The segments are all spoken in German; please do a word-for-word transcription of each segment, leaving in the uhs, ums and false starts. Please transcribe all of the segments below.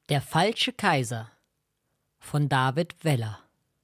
Der falsche Kaiser von David Weller.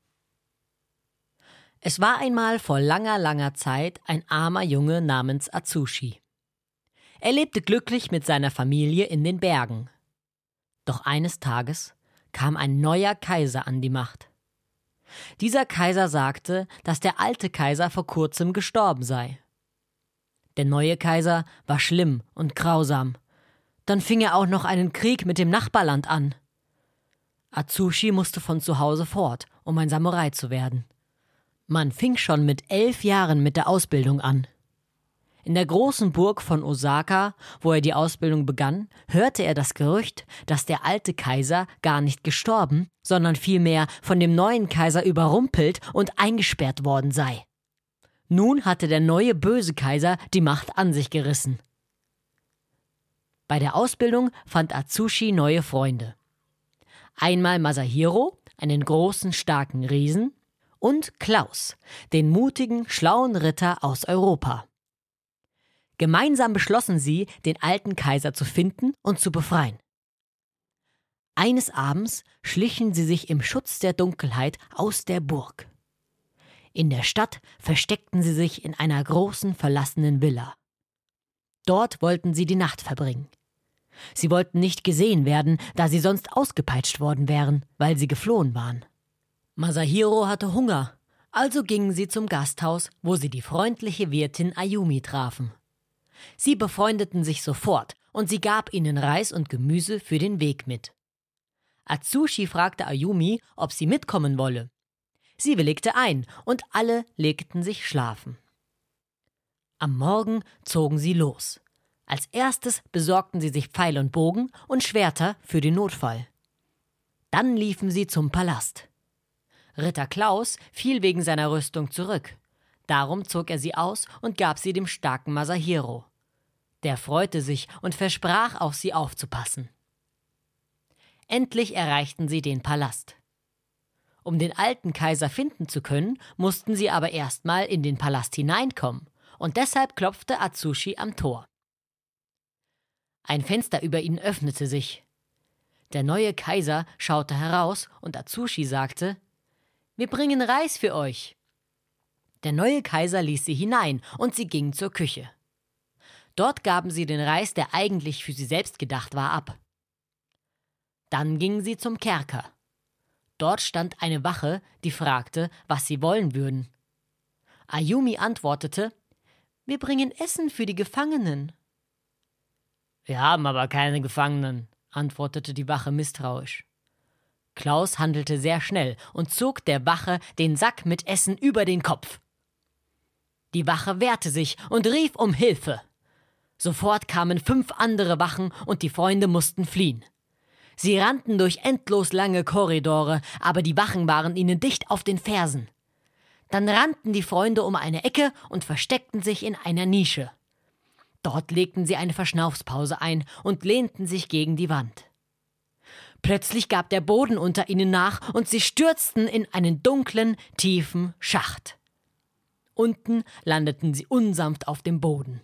Es war einmal vor langer, langer Zeit ein armer Junge namens Atsushi. Er lebte glücklich mit seiner Familie in den Bergen. Doch eines Tages kam ein neuer Kaiser an die Macht. Dieser Kaiser sagte, dass der alte Kaiser vor kurzem gestorben sei. Der neue Kaiser war schlimm und grausam. Dann fing er auch noch einen Krieg mit dem Nachbarland an. Atsushi musste von zu Hause fort, um ein Samurai zu werden. Man fing schon mit elf Jahren mit der Ausbildung an. In der großen Burg von Osaka, wo er die Ausbildung begann, hörte er das Gerücht, dass der alte Kaiser gar nicht gestorben, sondern vielmehr von dem neuen Kaiser überrumpelt und eingesperrt worden sei. Nun hatte der neue böse Kaiser die Macht an sich gerissen. Bei der Ausbildung fand Atsushi neue Freunde. Einmal Masahiro, einen großen, starken Riesen, und Klaus, den mutigen, schlauen Ritter aus Europa. Gemeinsam beschlossen sie, den alten Kaiser zu finden und zu befreien. Eines Abends schlichen sie sich im Schutz der Dunkelheit aus der Burg. In der Stadt versteckten sie sich in einer großen, verlassenen Villa. Dort wollten sie die Nacht verbringen. Sie wollten nicht gesehen werden, da sie sonst ausgepeitscht worden wären, weil sie geflohen waren. Masahiro hatte Hunger, also gingen sie zum Gasthaus, wo sie die freundliche Wirtin Ayumi trafen. Sie befreundeten sich sofort und sie gab ihnen Reis und Gemüse für den Weg mit. Atsushi fragte Ayumi, ob sie mitkommen wolle. Sie willigte ein und alle legten sich schlafen. Am Morgen zogen sie los. Als erstes besorgten sie sich Pfeil und Bogen und Schwerter für den Notfall. Dann liefen sie zum Palast. Ritter Klaus fiel wegen seiner Rüstung zurück. Darum zog er sie aus und gab sie dem starken Masahiro. Der freute sich und versprach, auf sie aufzupassen. Endlich erreichten sie den Palast. Um den alten Kaiser finden zu können, mussten sie aber erstmal in den Palast hineinkommen, und deshalb klopfte Atsushi am Tor. Ein Fenster über ihnen öffnete sich. Der neue Kaiser schaute heraus und Atsushi sagte: »Wir bringen Reis für euch.« Der neue Kaiser ließ sie hinein und sie gingen zur Küche. Dort gaben sie den Reis, der eigentlich für sie selbst gedacht war, ab. Dann gingen sie zum Kerker. Dort stand eine Wache, die fragte, was sie wollen würden. Ayumi antwortete: »Wir bringen Essen für die Gefangenen.« »Wir haben aber keine Gefangenen«, antwortete die Wache misstrauisch. Klaus handelte sehr schnell und zog der Wache den Sack mit Essen über den Kopf. Die Wache wehrte sich und rief um Hilfe. Sofort kamen fünf andere Wachen und die Freunde mussten fliehen. Sie rannten durch endlos lange Korridore, aber die Wachen waren ihnen dicht auf den Fersen. Dann rannten die Freunde um eine Ecke und versteckten sich in einer Nische. Dort legten sie eine Verschnaufspause ein und lehnten sich gegen die Wand. Plötzlich gab der Boden unter ihnen nach und sie stürzten in einen dunklen, tiefen Schacht. Unten landeten sie unsanft auf dem Boden.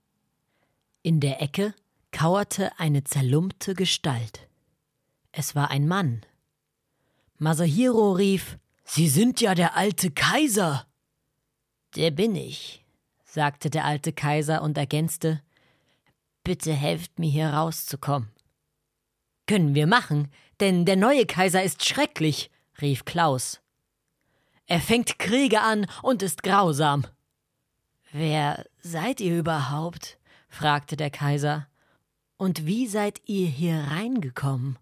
In der Ecke kauerte eine zerlumpte Gestalt. Es war ein Mann. Masahiro rief: »Sie sind ja der alte Kaiser!« »Der bin ich«, sagte der alte Kaiser und ergänzte: »Bitte helft mir, hier rauszukommen.« »Können wir machen, denn der neue Kaiser ist schrecklich«, rief Klaus. »Er fängt Kriege an und ist grausam.« »Wer seid ihr überhaupt?«, fragte der Kaiser. »Und wie seid ihr hier reingekommen?«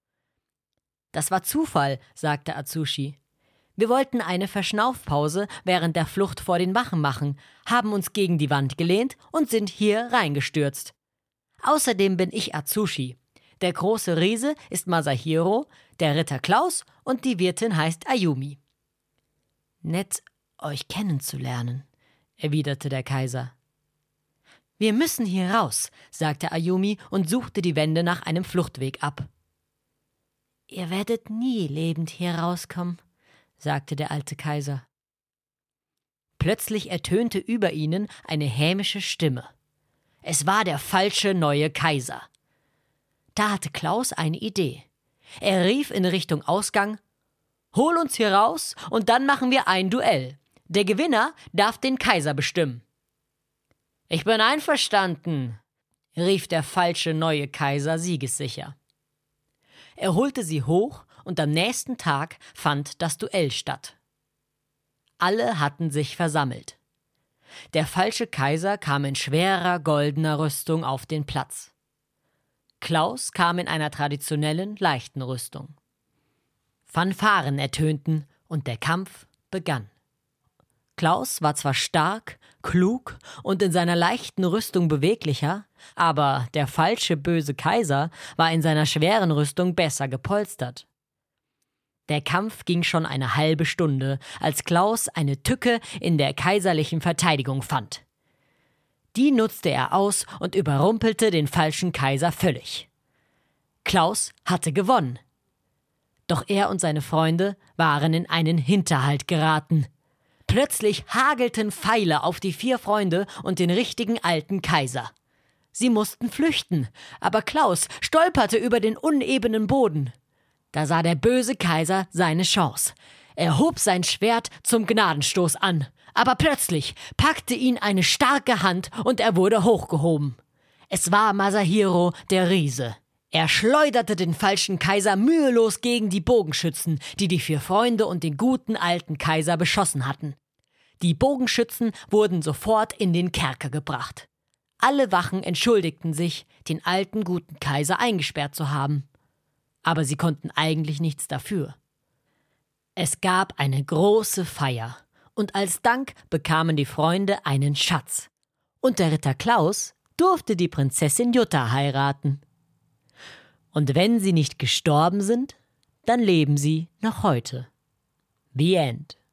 »Das war Zufall«, sagte Atsushi. »Wir wollten eine Verschnaufpause während der Flucht vor den Wachen machen, haben uns gegen die Wand gelehnt und sind hier reingestürzt. Außerdem bin ich Atsushi. Der große Riese ist Masahiro, der Ritter Klaus und die Wirtin heißt Ayumi.« »Nett, euch kennenzulernen«, erwiderte der Kaiser. »Wir müssen hier raus«, sagte Ayumi und suchte die Wände nach einem Fluchtweg ab. »Ihr werdet nie lebend hier rauskommen«, sagte der alte Kaiser. Plötzlich ertönte über ihnen eine hämische Stimme. Es war der falsche neue Kaiser. Da hatte Klaus eine Idee. Er rief in Richtung Ausgang: »Hol uns hier raus und dann machen wir ein Duell. Der Gewinner darf den Kaiser bestimmen.« »Ich bin einverstanden«, rief der falsche neue Kaiser siegessicher. Er holte sie hoch und am nächsten Tag fand das Duell statt. Alle hatten sich versammelt. Der falsche Kaiser kam in schwerer goldener Rüstung auf den Platz. Klaus kam in einer traditionellen, leichten Rüstung. Fanfaren ertönten und der Kampf begann. Klaus war zwar stark, klug und in seiner leichten Rüstung beweglicher, aber der falsche böse Kaiser war in seiner schweren Rüstung besser gepolstert. Der Kampf ging schon eine halbe Stunde, als Klaus eine Tücke in der kaiserlichen Verteidigung fand. Die nutzte er aus und überrumpelte den falschen Kaiser völlig. Klaus hatte gewonnen. Doch er und seine Freunde waren in einen Hinterhalt geraten. Plötzlich hagelten Pfeile auf die vier Freunde und den richtigen alten Kaiser. Sie mussten flüchten, aber Klaus stolperte über den unebenen Boden. Da sah der böse Kaiser seine Chance. Er hob sein Schwert zum Gnadenstoß an, aber plötzlich packte ihn eine starke Hand und er wurde hochgehoben. Es war Masahiro, der Riese. Er schleuderte den falschen Kaiser mühelos gegen die Bogenschützen, die die vier Freunde und den guten alten Kaiser beschossen hatten. Die Bogenschützen wurden sofort in den Kerker gebracht. Alle Wachen entschuldigten sich, den alten guten Kaiser eingesperrt zu haben. Aber sie konnten eigentlich nichts dafür. Es gab eine große Feier, und als Dank bekamen die Freunde einen Schatz. Und der Ritter Klaus durfte die Prinzessin Jutta heiraten. Und wenn sie nicht gestorben sind, dann leben sie noch heute. The End.